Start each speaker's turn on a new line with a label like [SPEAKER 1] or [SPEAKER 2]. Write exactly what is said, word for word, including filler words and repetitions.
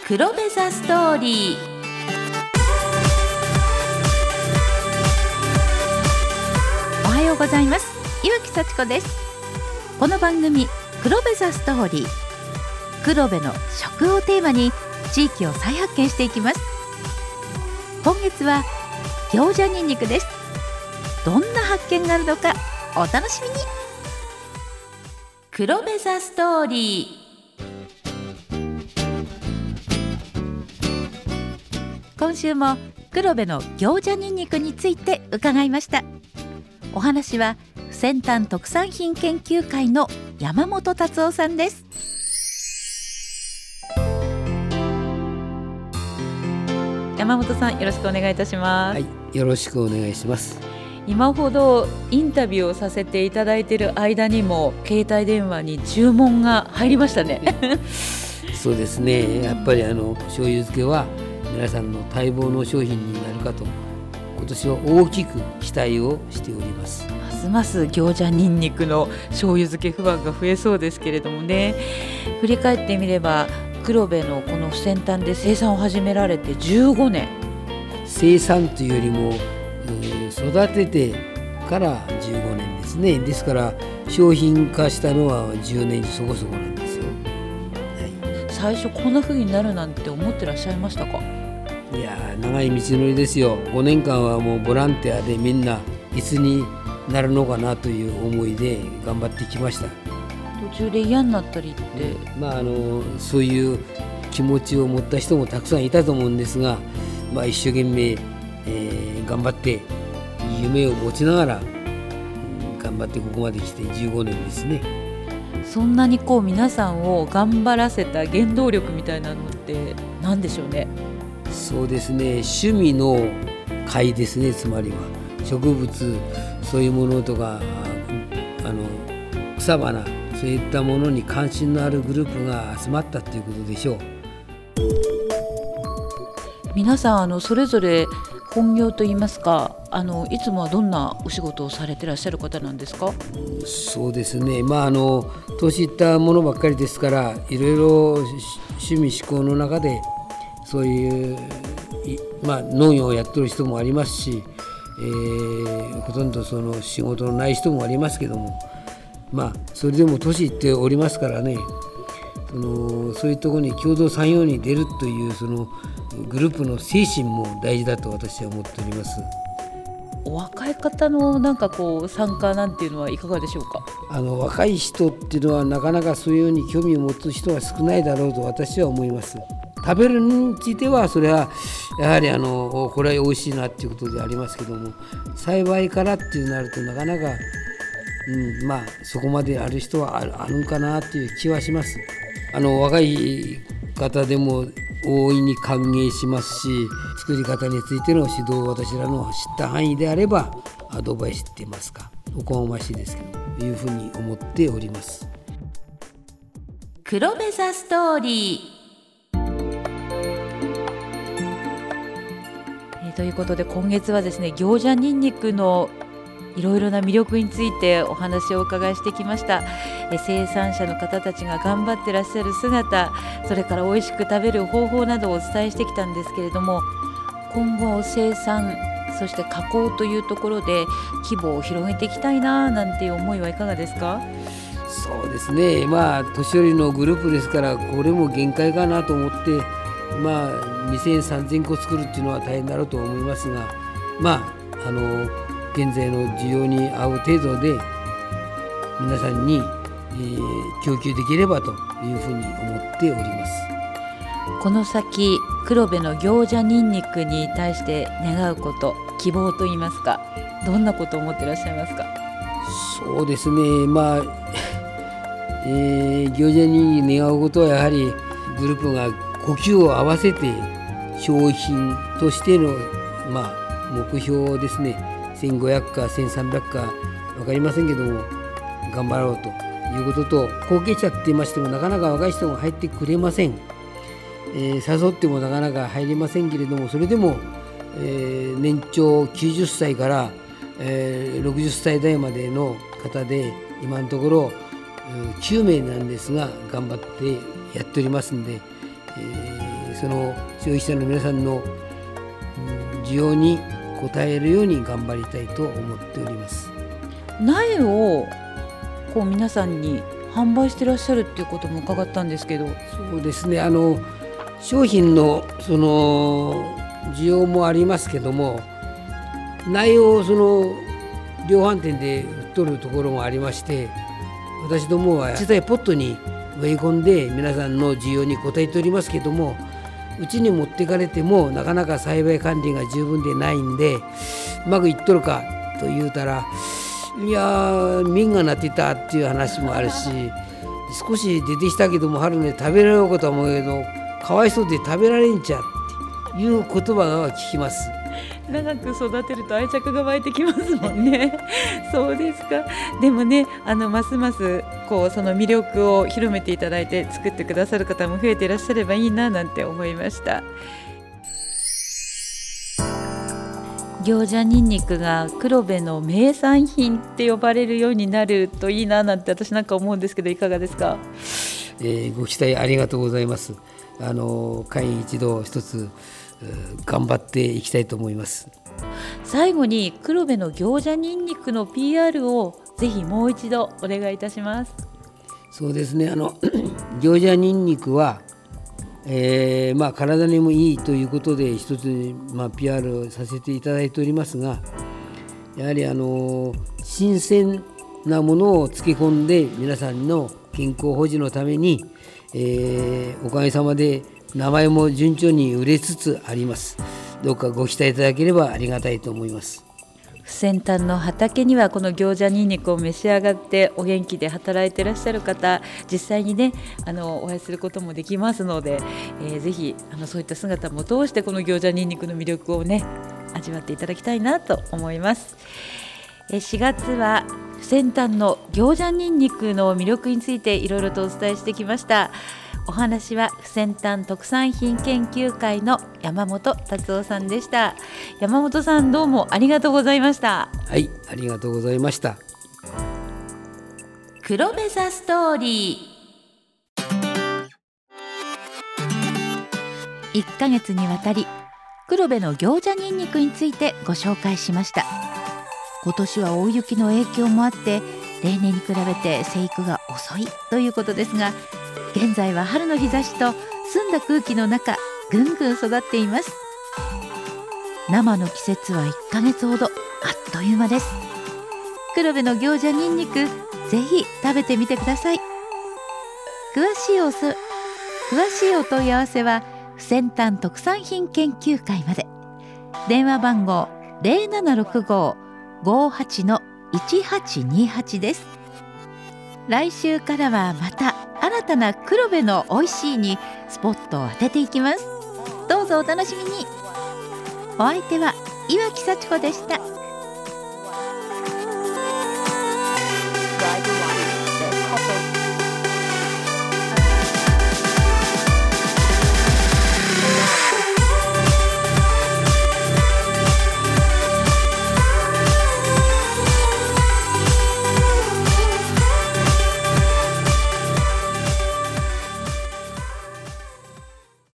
[SPEAKER 1] 黒部ザストーリー。おはようございます。岩木幸子です。この番組黒部ザストーリー、黒部の食をテーマに地域を再発見していきます。今月は行者ニンニクです。どんな発見があるのかお楽しみに。黒部ザストーリー。今週も黒部の行者ニンニクについて伺いました。お話は先端特産品研究会の山本達夫さんです。山本さん、よろしくお願いいたします。
[SPEAKER 2] はい、よろしくお願いします。
[SPEAKER 1] 今ほどインタビューをさせていただいている間にも携帯電話に注文が入りましたね。
[SPEAKER 2] そうですね、やっぱりあの醤油漬けは皆さんの待望の商品になるかと、今年は大きく期待をしております。
[SPEAKER 1] ますます行者ニンニクの醤油漬け不安が増えそうですけれどもね。振り返ってみれば黒部のこの先端で生産を始められてじゅうごねん。
[SPEAKER 2] 生産というよりも、育ててからじゅうごねんですね。ですから商品化したのはじゅうねんそこそこなんですよ、はい、
[SPEAKER 1] 最初こんな風になるなんて思ってらっしゃいましたか？
[SPEAKER 2] いや長い道のりですよ。ごねんかんはもうボランティアでみんないつになるのかなという思いで頑張ってきました。
[SPEAKER 1] 途中で嫌になったりって、
[SPEAKER 2] まあ、あのそういう気持ちを持った人もたくさんいたと思うんですが、まあ、一生懸命、えー、頑張って夢を持ちながら、うん、頑張ってここまで来てじゅうごねんですね。
[SPEAKER 1] そんなにこう皆さんを頑張らせた原動力みたいなのって何でしょうね？
[SPEAKER 2] そうですね、趣味の会ですね。つまりは植物、そういうものとかあの草花、そういったものに関心のあるグループが集まったということでしょう。
[SPEAKER 1] 皆さんあのそれぞれ本業といいますか、あのいつもはどんなお仕事をされてらっしゃる方なんですか？
[SPEAKER 2] そうですね、まああの年いったものばっかりですから、いろいろ趣味嗜好の中でそういう、まあ、農業をやってる人もありますし、えー、ほとんどその仕事のない人もありますけども、まあそれでも年いっておりますからね、そのそういうところに共同産業に出るというそのグループの精神も大事だと私は思っております。
[SPEAKER 1] お若い方のなんかこう参加なんていうのはいかがでしょうか？
[SPEAKER 2] あの若い人っていうのはなかなかそういうように興味を持つ人は少ないだろうと私は思います。食べるについてはそれはやはりあのこれは美味しいなっていうことでありますけども、栽培からっていうなるとなかなか、うん、まあそこまである人はある、あるんかなっていう気はします。あの若い方でも大いに歓迎しますし、作り方についての指導を私らの知った範囲であればアドバイスって言いますか、おこがましいですけどというふうに思っております。
[SPEAKER 1] 黒部ザストーリー。ということで今月はですね、行者ニンニクのいろいろな魅力についてお話をお伺いしてきました。え生産者の方たちが頑張ってらっしゃる姿、それから美味しく食べる方法などをお伝えしてきたんですけれども、今後生産そして加工というところで規模を広げていきたいななんていう思いはいかがですか？
[SPEAKER 2] そうですね、まあ年寄りのグループですからこれも限界かなと思って、まあにせん、さんぜんこ作るっていうのは大変だろうと思いますが、まああの現在の需要に合う程度で皆さんに、えー、供給できればというふうに思っております。
[SPEAKER 1] この先黒部の行者ニンニクに対して願うこと、希望といいますか、どんなことを思っていらっしゃいますか？
[SPEAKER 2] そうですね、まあ、えー、行者に願うことはやはりグループが呼吸を合わせて商品としての、まあ、目標ですね、せんごひゃくかせんさんびゃくか分かりませんけども頑張ろうということと、後継者って言いましてもなかなか若い人が入ってくれません、えー、誘ってもなかなか入りませんけれども、それでも、えー、年長きゅうじゅっさいから、えー、ろくじゅっさい代までの方で今のところきゅうめいなんですが頑張ってやっておりますんで、えー、 その消費者の皆さんの需要に応えるように頑張りたいと思っております。
[SPEAKER 1] 苗をこう皆さんに販売してらっしゃるっていうことも伺ったんですけど。
[SPEAKER 2] そうですね、あの商品のその需要もありますけども、苗をその量販店で売っとるところもありまして、私どもは実際ポットに植え込んで皆さんの需要に応えておりますけども、うちに持ってかれてもなかなか栽培管理が十分でないんで、うまくいっとるかと言うたら、いやー民がなってたっていう話もあるし、少し出てきたけども春ね食べられることは思うけど、かわいそうで食べられんちゃっていう言葉が聞きます。
[SPEAKER 1] 長く育てると愛着が湧いてきますもんねそうですか。でもね、あのますますこうその魅力を広めていただいて作ってくださる方も増えていらっしゃればいいななんて思いました。行者ニンニクが黒部の名産品って呼ばれるようになるといいななんて私なんか思うんですけど、いかがですか？
[SPEAKER 2] えー、ご期待ありがとうございます。あの会員一同一つ頑張っていきたいと思います。
[SPEAKER 1] 最後に黒部の行者ニンニクの ピーアール をぜひもう一度お願いいたします。
[SPEAKER 2] そうですね、あの行者ニンニクは、えーまあ、体にもいいということで一つ、まあ、ピーアール させていただいておりますが、やはりあの新鮮なものを漬け込んで皆さんの健康保持のために、えー、おかげさまで名前も順調に売れつつあります。どうかご期待いただければありがたいと思います。
[SPEAKER 1] 先端の畑にはこの行者ニンニクを召し上がってお元気で働いていらっしゃる方、実際にねあのお会いすることもできますので、えー、ぜひあのそういった姿も通してこの行者ニンニクの魅力をね味わっていただきたいなと思います。しがつは先端の行者ニンニクの魅力についていろいろとお伝えしてきました。お話は先端特産品研究会の山本達夫さんでした。山本さん、どうもありがとうございました。
[SPEAKER 2] はい、ありがとうございました。
[SPEAKER 1] 黒部ザストーリー、いっかげつにわたり黒部の行者ニンニクについてご紹介しました。今年は大雪の影響もあって例年に比べて生育が遅いということですが、現在は春の日差しと澄んだ空気の中ぐんぐん育っています。生の季節はいっかげつほど、あっという間です。黒部の行者ニンニク、ぜひ食べてみてください。詳しいおそ詳しいお問い合わせは先端特産品研究会まで。電話番号 ゼロななろくご ごはち いちはちにはち です。来週からはまた新たな黒部の美味しいにスポットを当てていきます。どうぞお楽しみに。お相手は岩木幸子でした。